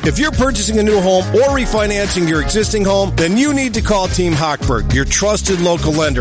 If you're purchasing a new home or refinancing your existing home, then you need to call Team Hochberg, your trusted local lender.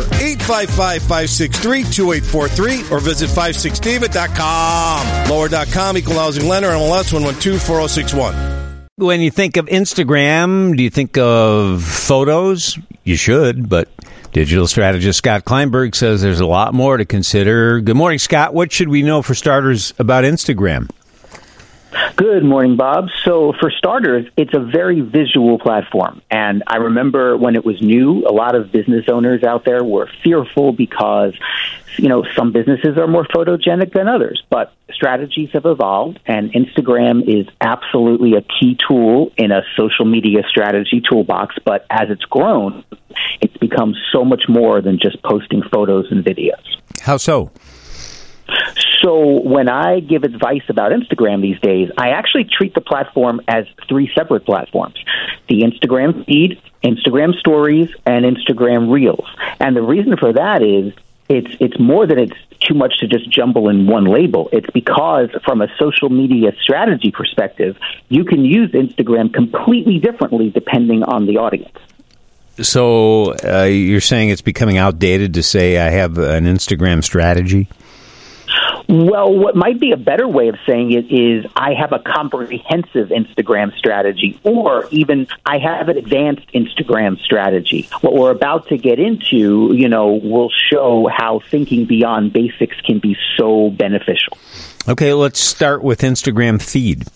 855-563-2843 or visit 56david.com. Lower.com, equal housing lender, MLS 112-4061. When you think of Instagram, do you think of photos? You should, but digital strategist Scott Kleinberg says there's a lot more to consider. Good morning, Scott. What should we know for starters about Instagram? Good morning, Bob. So for starters, it's a very visual platform. And I remember when it was new, a lot of business owners out there were fearful because, some businesses are more photogenic than others. But strategies have evolved, and Instagram is absolutely a key tool in a social media strategy toolbox. But as it's grown, it's become so much more than just posting photos and videos. How so? So when I give advice about Instagram these days, I actually treat the platform as three separate platforms: the Instagram feed, Instagram stories, and Instagram reels. And the reason for that is it's more than it's too much to just jumble in one label. It's because from a social media strategy perspective, you can use Instagram completely differently depending on the audience. So you're saying it's becoming outdated to say I have an Instagram strategy? Well, what might be a better way of saying it is I have a comprehensive Instagram strategy, or even I have an advanced Instagram strategy. What we're about to get into, will show how thinking beyond basics can be so beneficial. Okay, let's start with Instagram feed.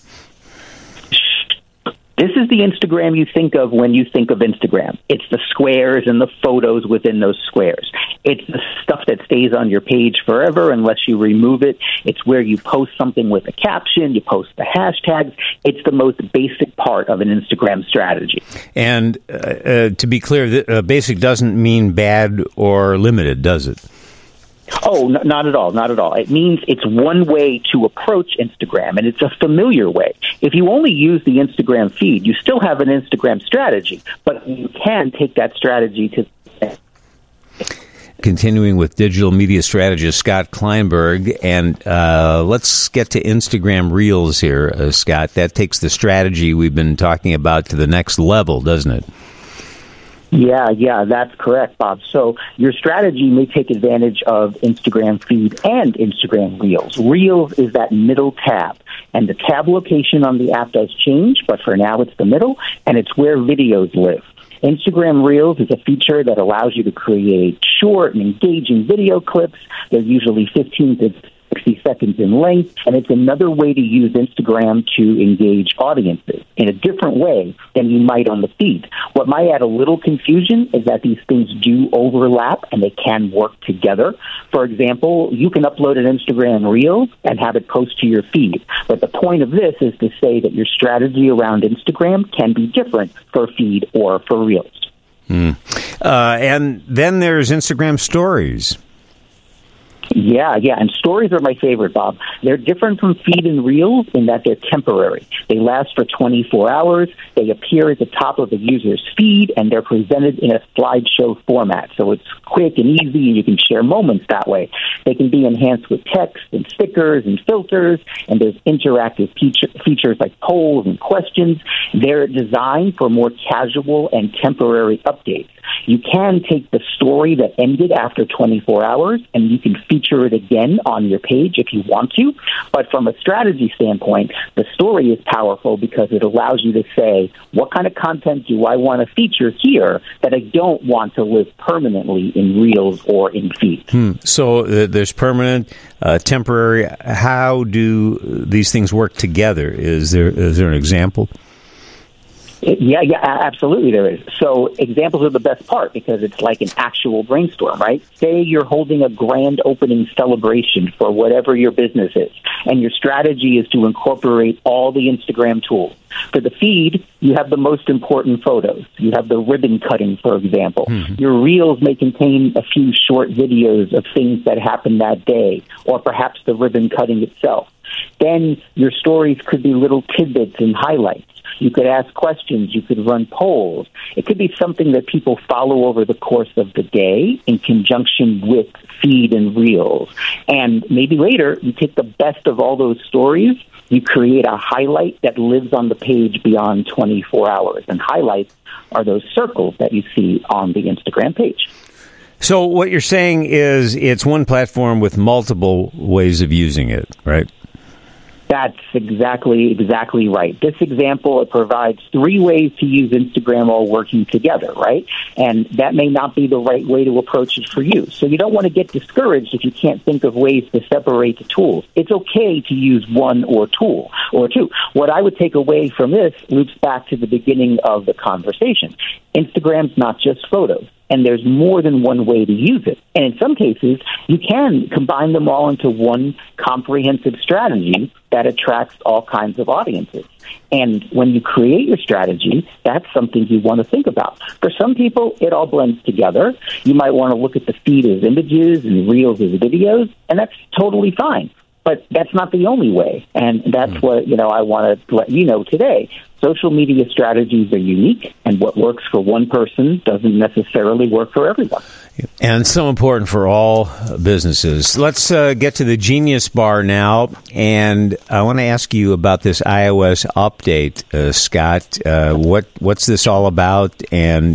This is the Instagram you think of when you think of Instagram. It's the squares and the photos within those squares. It's the stuff that stays on your page forever unless you remove it. It's where you post something with a caption, you post the hashtags. It's the most basic part of an Instagram strategy. And to be clear, basic doesn't mean bad or limited, does it? Oh, not at all. Not at all. It means it's one way to approach Instagram, and it's a familiar way. If you only use the Instagram feed, you still have an Instagram strategy, but you can take that strategy to... Continuing with digital media strategist Scott Kleinberg, and let's get to Instagram Reels here, Scott. That takes the strategy we've been talking about to the next level, doesn't it? Yeah, that's correct, Bob. So your strategy may take advantage of Instagram feed and Instagram Reels. Reels is that middle tab, and the tab location on the app does change, but for now it's the middle, and it's where videos live. Instagram Reels is a feature that allows you to create short and engaging video clips. They're usually 15 to 60 seconds in length, and it's another way to use Instagram to engage audiences in a different way than you might on the feed. What might add a little confusion is that these things do overlap and they can work together. For example, you can upload an Instagram Reel and have it post to your feed, but the point of this is to say that your strategy around Instagram can be different for feed or for Reels. And then there's Instagram Stories. Yeah, and stories are my favorite, Bob. They're different from feed and reels in that they're temporary. They last for 24 hours, they appear at the top of the user's feed, and they're presented in a slideshow format. So it's quick and easy, and you can share moments that way. They can be enhanced with text and stickers and filters, and there's interactive features like polls and questions. They're designed for more casual and temporary updates. You can take the story that ended after 24 hours, and you can feature it again on your page if you want to. But from a strategy standpoint, the story is powerful because it allows you to say, what kind of content do I want to feature here that I don't want to live permanently in Reels or in feeds? So there's permanent, temporary. How do these things work together? Is there an example? Yeah, absolutely there is. So examples are the best part because it's like an actual brainstorm, right? Say you're holding a grand opening celebration for whatever your business is, and your strategy is to incorporate all the Instagram tools. For the feed, you have the most important photos. You have the ribbon cutting, for example. Your Reels may contain a few short videos of things that happened that day, or perhaps the ribbon cutting itself. Then your stories could be little tidbits and highlights. You could ask questions. You could run polls. It could be something that people follow over the course of the day in conjunction with feed and reels. And maybe later, you take the best of all those stories, you create a highlight that lives on the page beyond 24 hours. And highlights are those circles that you see on the Instagram page. So what you're saying is it's one platform with multiple ways of using it, right? That's exactly right. This example, it provides 3 ways to use Instagram all working together, right? And that may not be the right way to approach it for you. So you don't want to get discouraged if you can't think of ways to separate the tools. It's okay to use one or two. What I would take away from this loops back to the beginning of the conversation. Instagram's not just photos. And there's more than one way to use it. And in some cases, you can combine them all into one comprehensive strategy that attracts all kinds of audiences. And when you create your strategy, that's something you want to think about. For some people, it all blends together. You might want to look at the feed as images and reels as videos, and that's totally fine. But that's not the only way. And that's what, I want to let you know today. Social media strategies are unique, and what works for one person doesn't necessarily work for everyone. And so important for all businesses. Let's get to the Genius Bar now, and I want to ask you about this iOS update, Scott. What's this all about, and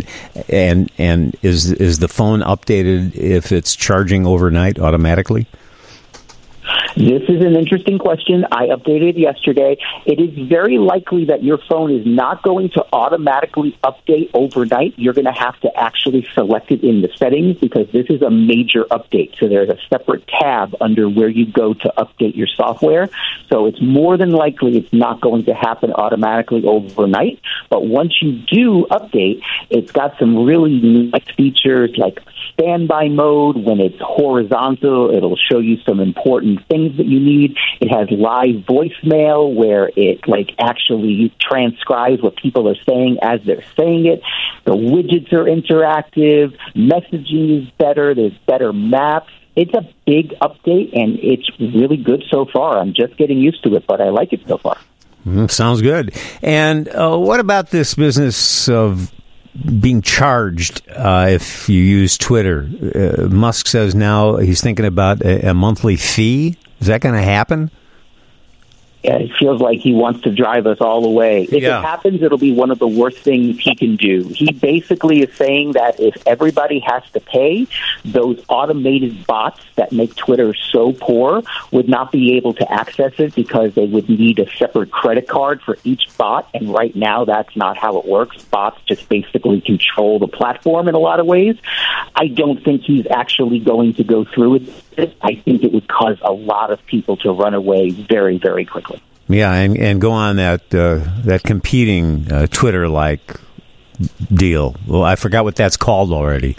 is the phone updated if it's charging overnight automatically? This is an interesting question. I updated yesterday. It is very likely that your phone is not going to automatically update overnight. You're going to have to actually select it in the settings because this is a major update. So there's a separate tab under where you go to update your software. So it's more than likely it's not going to happen automatically overnight. But once you do update, it's got some really nice features like standby mode. When it's horizontal, it'll show you some important things that you need. It has live voicemail where it actually transcribes what people are saying as they're saying it. The widgets are interactive. Messaging is better. There's better maps. It's a big update, and it's really good so far. I'm just getting used to it, but I like it so far. Sounds good. And what about this business of being charged if you use Twitter? Musk says now he's thinking about a monthly fee. Is that going to happen? Yeah, it feels like he wants to drive us all away. If it happens, it'll be one of the worst things he can do. He basically is saying that if everybody has to pay, those automated bots that make Twitter so poor would not be able to access it because they would need a separate credit card for each bot. And right now, that's not how it works. Bots just basically control the platform in a lot of ways. I don't think he's actually going to go through with it. I think it would cause a lot of people to run away very, very quickly. Yeah, and go on that competing Twitter-like deal. Well, I forgot what that's called already.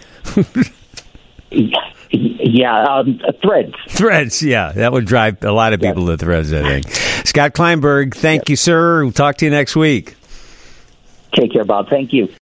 Threads. Threads, yeah. That would drive a lot of people to Threads, I think. Scott Kleinberg, thank you, sir. We'll talk to you next week. Take care, Bob. Thank you.